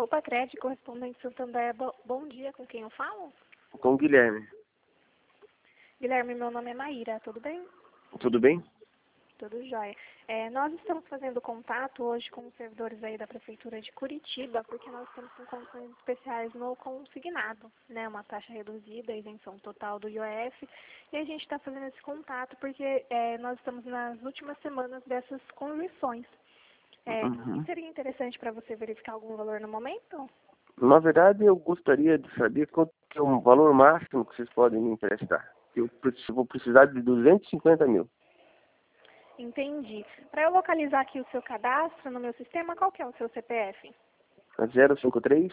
Opa, Crédito, correspondente Santander, bom dia, com quem eu falo? Com o Guilherme. Guilherme, meu nome é Maíra, tudo bem? Tudo bem? Tudo jóia. Nós estamos fazendo contato hoje com os servidores aí da Prefeitura de Curitiba, porque nós estamos com condições especiais no consignado, né? Uma taxa reduzida, isenção total do IOF, e a gente está fazendo esse contato porque nós estamos nas últimas semanas dessas conversões. Seria interessante para você verificar algum valor no momento? Na verdade, eu gostaria de saber quanto que é o valor máximo que vocês podem me emprestar. Eu vou precisar de 250 mil. Entendi. Para eu localizar aqui o seu cadastro no meu sistema, qual que é o seu CPF? 053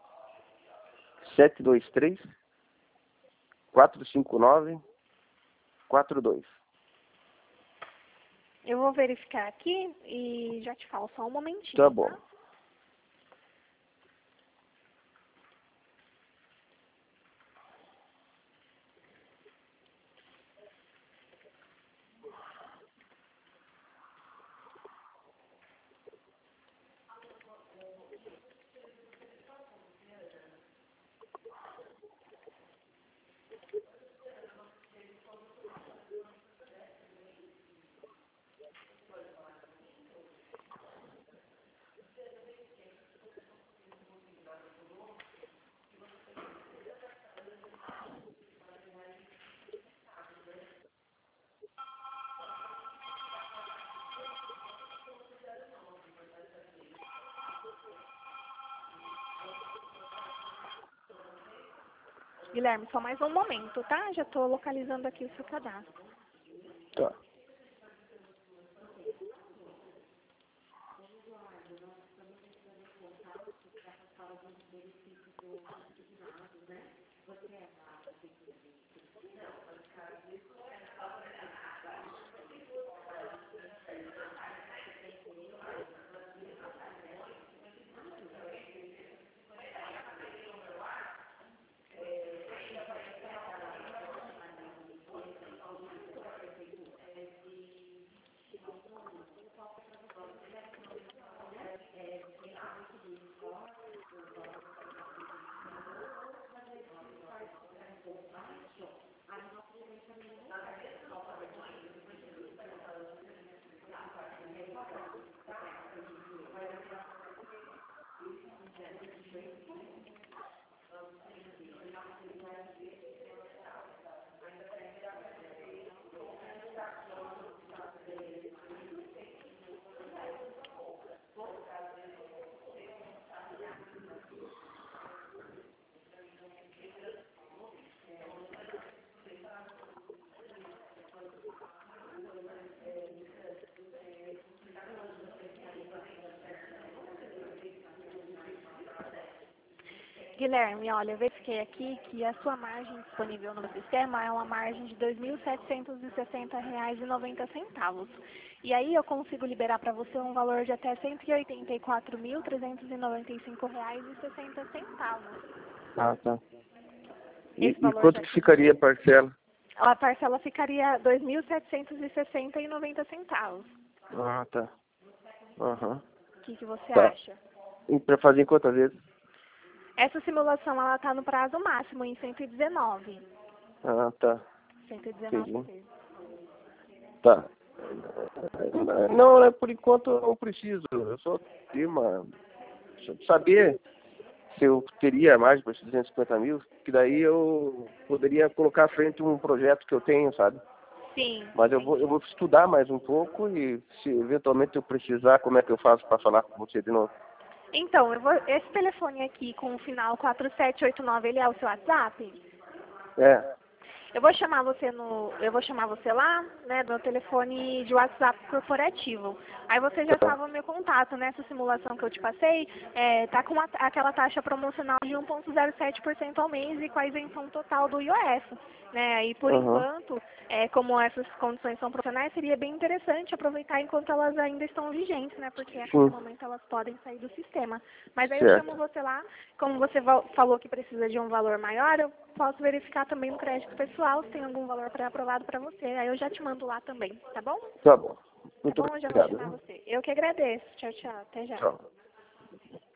723 459 42. Eu vou verificar aqui e já te falo, só um momentinho. Tá bom. Tá? Guilherme, só mais um momento, tá? Já estou localizando aqui o seu cadastro. Tá. Guilherme, olha, eu verifiquei aqui que a sua margem disponível no sistema é uma margem de R$ 2.760,90. E aí eu consigo liberar para você um valor de até R$ 184.395,60. Ah, tá. Esse E valor quanto já que te ficaria a parcela? A parcela ficaria R$ 2.760,90. Ah, tá. Aham. O que você Tá. acha? E para fazer em quantas vezes? Essa simulação ela está no prazo máximo em 119. Ah, tá. 119 Entendi. vezes. Tá. Não, né, por enquanto eu não preciso. Eu só queria saber se eu teria mais para esses 250 mil, que daí eu poderia colocar à frente um projeto que eu tenho, sabe? Sim. Mas eu vou estudar mais um pouco e se eventualmente eu precisar, como é que eu faço para falar com você de novo? Então, esse telefone aqui com o final 4789, ele é o seu WhatsApp? É. Eu vou chamar você lá, né, do meu telefone de WhatsApp corporativo. Aí você já Tá. salva o meu contato. Nessa simulação que eu te passei, tá com aquela taxa promocional de 1,07% ao mês e com a isenção total do IOF. Né? E por Aham. enquanto, como essas condições são profissionais, seria bem interessante aproveitar enquanto elas ainda estão vigentes, né? Porque a qualquer Sim. momento elas podem sair do sistema. Mas aí eu chamo Certo. você lá, como você falou que precisa de um valor maior, eu posso verificar também no crédito pessoal se tem algum valor pré-aprovado para você. Aí eu já te mando lá também, tá bom? Tá bom. Tá Muito bom? Eu já vou obrigado. chamar Viu? você. Eu que agradeço. Tchau, tchau. Até já. Tchau.